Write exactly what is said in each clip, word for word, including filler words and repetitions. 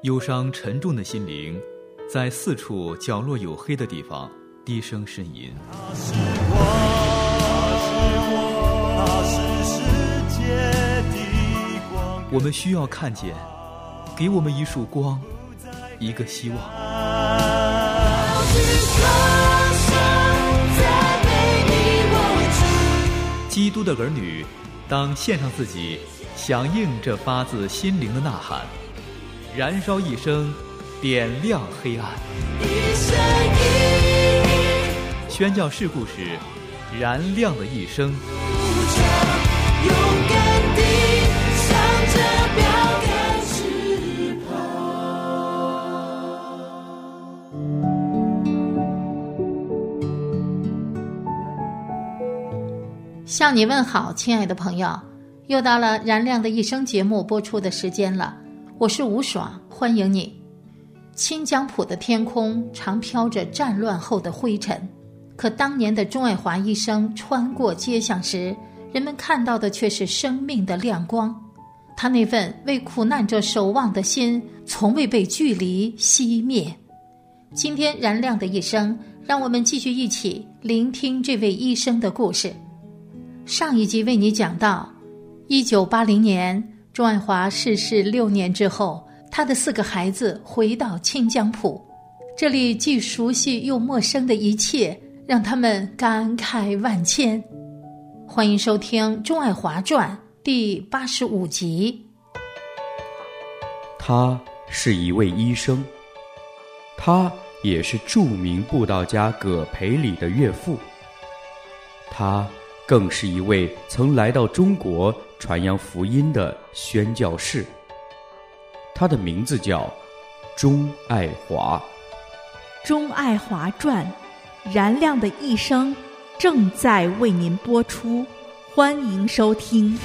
忧伤沉重的心灵在四处角落有黑的地方低声呻吟。 他是我，他是世界的光。 我们需要看见，给我们一束光，一个希望。基督的儿女当献上自己，响应这发自心灵的呐喊，燃烧一生，点亮黑暗。宣教士故事，燃亮的一生。 勇敢地向着标杆直跑。 向你问好，亲爱的朋友，又到了燃亮的一生节目播出的时间了。我是吴爽，欢迎你。清江浦的天空常飘着战乱后的灰尘，可当年的钟爱华医生穿过街巷时，人们看到的却是生命的亮光。他那份为苦难者守望的心，从未被距离熄灭。今天燃亮的一生，让我们继续一起聆听这位医生的故事。上一集为你讲到，一九八零年，钟爱华逝世六年之后，他的四个孩子回到清江浦，这里既熟悉又陌生的一切，让他们感慨万千。欢迎收听《钟爱华传》第八十五集。 他是一位医生，他也是著名布道家葛培理的岳父，他更是一位曾来到中国传扬福音的宣教士。他的名字叫钟爱华。 钟爱华传，燃亮的一生正在为您播出，欢迎收听。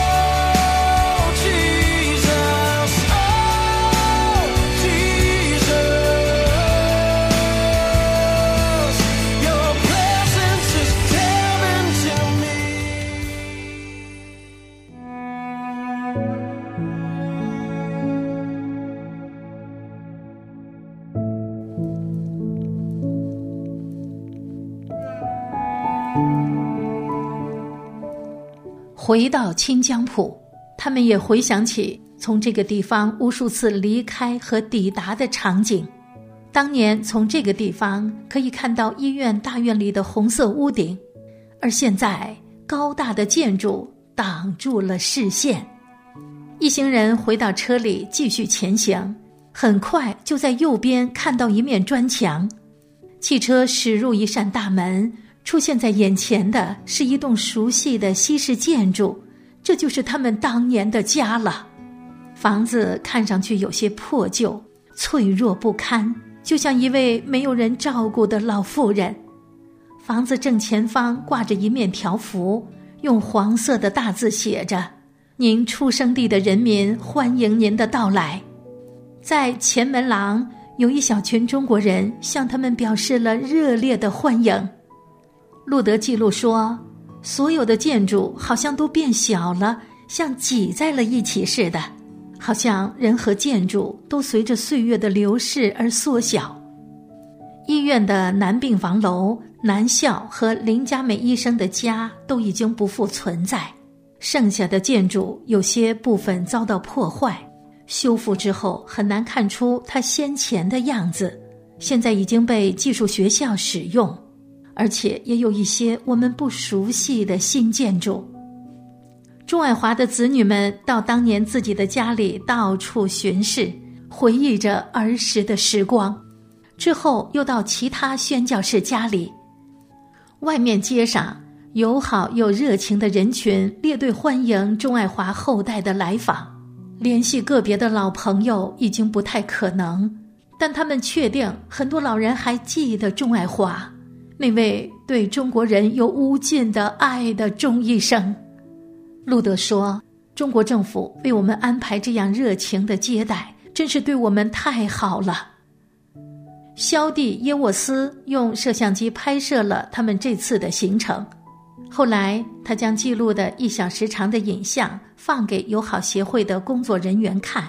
回到清江浦，他们也回想起从这个地方无数次离开和抵达的场景。当年从这个地方可以看到医院大院里的红色屋顶，而现在高大的建筑挡住了视线。一行人回到车里继续前行，很快就在右边看到一面砖墙，汽车驶入一扇大门，出现在眼前的是一栋熟悉的西式建筑，这就是他们当年的家了。房子看上去有些破旧，脆弱不堪，就像一位没有人照顾的老妇人。房子正前方挂着一面条幅，用黄色的大字写着：您出生地的人民欢迎您的到来。在前门廊有一小群中国人向他们表示了热烈的欢迎。路德记录说，所有的建筑好像都变小了，像挤在了一起似的，好像人和建筑都随着岁月的流逝而缩小。医院的南病房楼、南校和林佳美医生的家都已经不复存在，剩下的建筑有些部分遭到破坏，修复之后很难看出它先前的样子，现在已经被技术学校使用，而且也有一些我们不熟悉的新建筑。钟爱华的子女们到当年自己的家里到处巡视，回忆着儿时的时光，之后又到其他宣教士家里。外面街上友好又热情的人群列队欢迎钟爱华后代的来访，联系个别的老朋友已经不太可能，但他们确定很多老人还记得钟爱华，那位对中国人有无尽的爱的钟医生。路德说，中国政府为我们安排这样热情的接待，真是对我们太好了。萧蒂耶沃斯用摄像机拍摄了他们这次的行程，后来他将记录的一小时长的影像放给友好协会的工作人员看，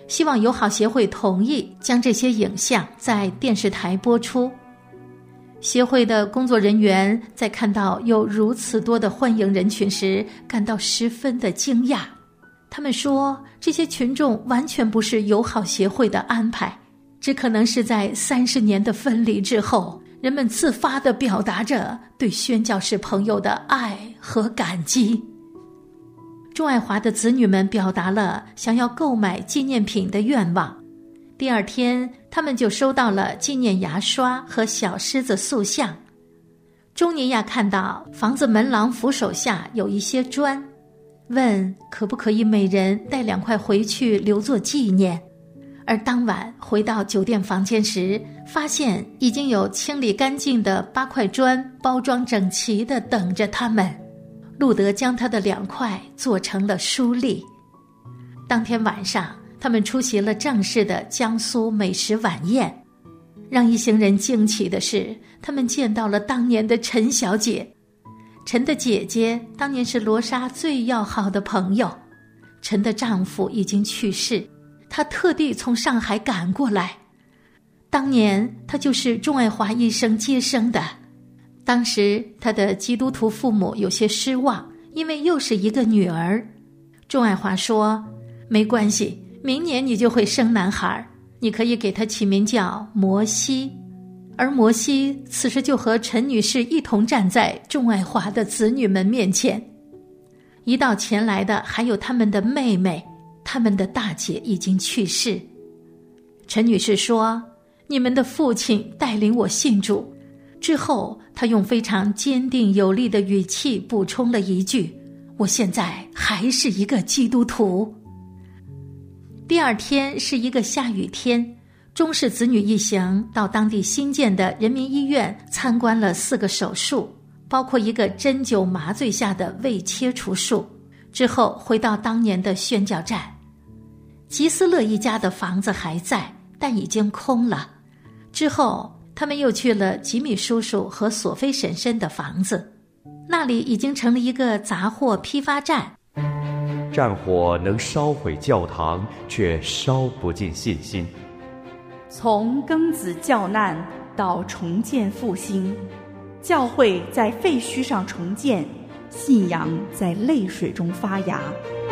希望友好协会同意将这些影像在电视台播出。协会的工作人员在看到有如此多的欢迎人群时，感到十分的惊讶。他们说，这些群众完全不是友好协会的安排，只可能是在三十年的分离之后，人们自发地表达着对宣教士朋友的爱和感激。钟爱华的子女们表达了想要购买纪念品的愿望。第二天，他们就收到了纪念牙刷和小狮子塑像。钟尼亚看到房子门廊扶手下有一些砖，问可不可以每人带两块回去留作纪念。而当晚回到酒店房间时，发现已经有清理干净的八块砖包装整齐地等着他们。路德将他的两块做成了书立。当天晚上，他们出席了正式的江苏美食晚宴。让一行人惊奇的是，他们见到了当年的陈小姐。陈的姐姐当年是罗莎最要好的朋友，陈的丈夫已经去世，她特地从上海赶过来。当年她就是钟爱华医生接生的。当时她的基督徒父母有些失望，因为又是一个女儿。钟爱华说，没关系，明年你就会生男孩，你可以给他起名叫摩西。而摩西此时就和陈女士一同站在钟爱华的子女们面前。一道前来的还有他们的妹妹，他们的大姐已经去世。陈女士说，你们的父亲带领我信主。之后她用非常坚定有力的语气补充了一句，我现在还是一个基督徒。第二天是一个下雨天，钟氏子女一行到当地新建的人民医院参观了四个手术，包括一个针灸麻醉下的胃切除术。之后回到当年的宣教站。吉斯勒一家的房子还在，但已经空了。之后他们又去了吉米叔叔和索菲婶婶的房子，那里已经成了一个杂货批发站。 战火能烧毁教堂，却烧不尽信心。 从庚子教难到重建复兴，教会在废墟上重建，信仰在泪水中发芽。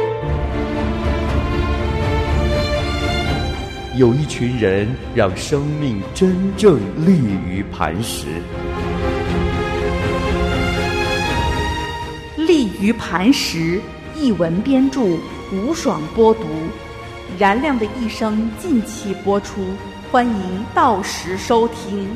有一群人让生命真正立于磐石。 立于磐石，一文编著，吴爽播读，燃亮的一生近期播出，欢迎到时收听。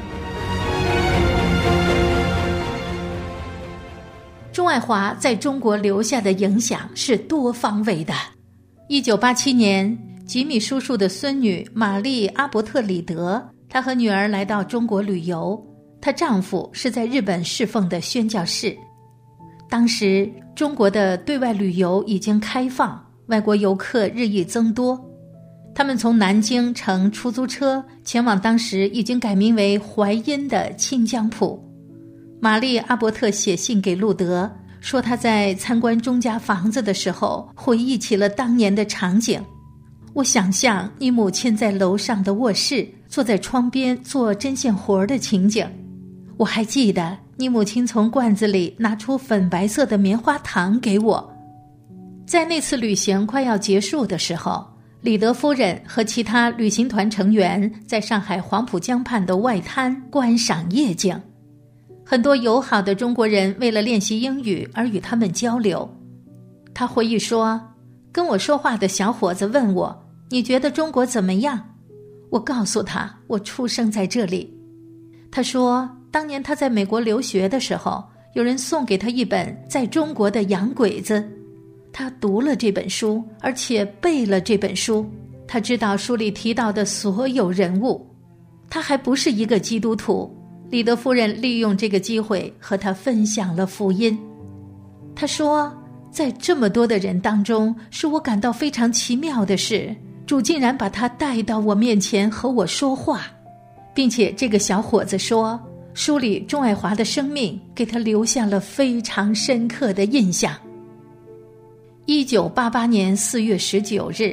钟爱华在中国留下的影响是多方位的。一九八七年，吉米叔叔的孙女玛丽·阿伯特里德，她和女儿来到中国旅游，她丈夫是在日本侍奉的宣教士。当时中国的对外旅游已经开放，外国游客日益增多。他们从南京乘出租车前往当时已经改名为淮阴的清江浦。玛丽·阿伯特写信给路德，说她在参观钟家房子的时候回忆起了当年的场景。我想象你母亲在楼上的卧室坐在窗边做针线活的情景。我还记得你母亲从罐子里拿出粉白色的棉花糖给我。在那次旅行快要结束的时候，李德夫人和其他旅行团成员在上海黄浦江畔的外滩观赏夜景。很多友好的中国人为了练习英语而与他们交流。他回忆说，跟我说话的小伙子问我，你觉得中国怎么样？我告诉他，我出生在这里。他说，当年他在美国留学的时候，有人送给他一本《在中国的洋鬼子》，他读了这本书，而且背了这本书。他知道书里提到的所有人物。他还不是一个基督徒。李德夫人利用这个机会和他分享了福音。他说，在这么多的人当中，使我感到非常奇妙的是，主竟然把他带到我面前和我说话，并且这个小伙子说，书里钟爱华的生命给他留下了非常深刻的印象。一九八八年四月十九日，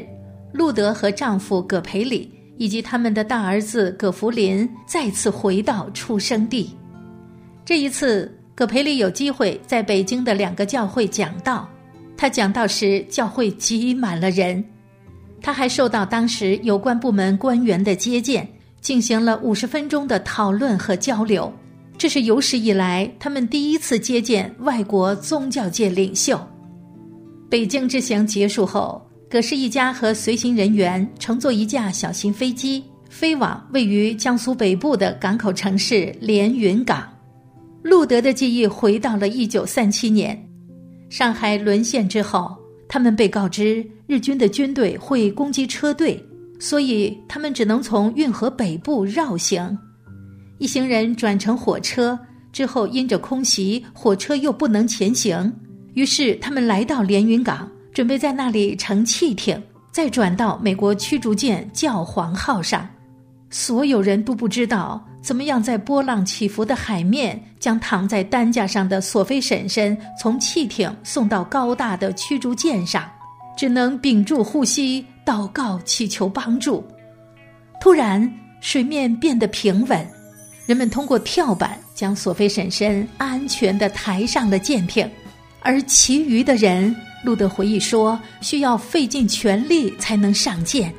路德和丈夫葛培理以及他们的大儿子葛福林再次回到出生地。这一次，葛培理有机会在北京的两个教会讲道，他讲道时教会挤满了人。他还受到当时有关部门官员的接见，进行了五十分钟的讨论和交流。这是有史以来他们第一次接见外国宗教界领袖。北京之行结束后，葛氏一家和随行人员乘坐一架小型飞机，飞往位于江苏北部的港口城市连云港。路德的记忆回到了一九三七年，上海沦陷之后，他们被告知日军的军队会攻击车队，所以他们只能从运河北部绕行。一行人转乘火车之后，因着空袭，火车又不能前行，于是他们来到连云港，准备在那里乘汽艇，再转到美国驱逐舰教皇号上。所有人都不知道怎么样在波浪起伏的海面将躺在担架上的索菲婶婶从汽艇送到高大的驱逐舰上，只能屏住呼吸，祷告祈求帮助。突然水面变得平稳，人们通过跳板将索菲婶婶安全地抬上了舰艇，而其余的人，路德回忆说，需要费尽全力才能上舰。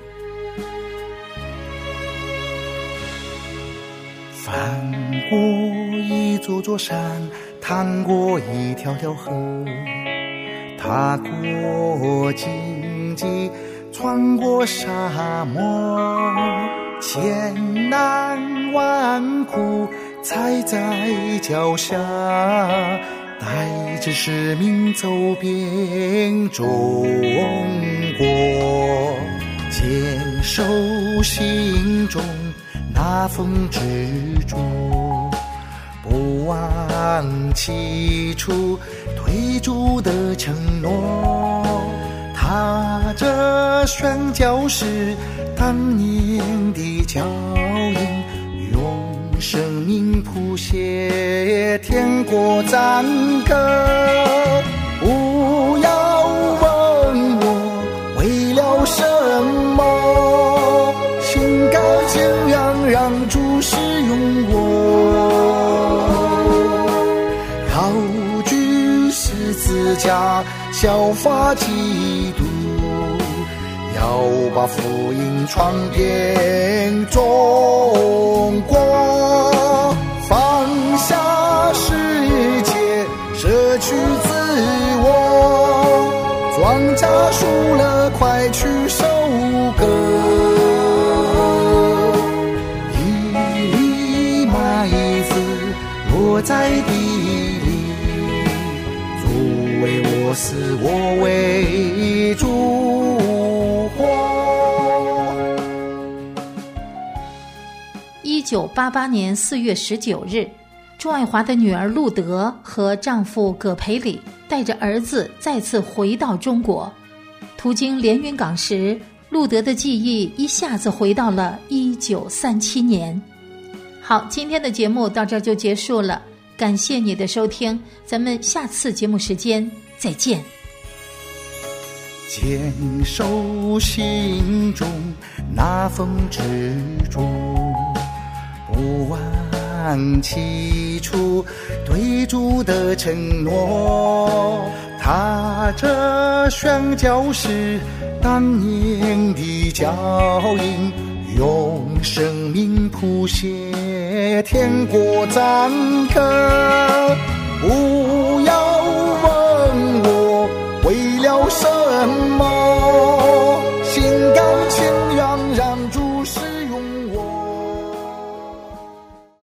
翻过一座座山，趟过一条条河，踏过荆棘，穿过沙漠，千难万苦踩在脚下，带着使命走遍中国，坚守心中那份执着，不忘起初对主的承诺，踏着宣教士当年的脚印，用生命谱写天国赞歌。不要问我为了什么，心甘情愿让主使用我，高举十字架效法基督，要把福音传遍中国，放下世界，舍去自我，庄稼熟了快去收割，一粒麦子落在地里，主为我死，我为主一九八八年四月十九日，朱爱华的女儿路德和丈夫葛培理带着儿子再次回到中国。途经连云港时，路德的记忆一下子回到了一九三七年。好，今天的节目到这就结束了，感谢你的收听，咱们下次节目时间再见。 坚守心中那份执着，不忘起初对主的承诺，踏着宣教士当年的脚印，用生命谱写天国赞歌。不要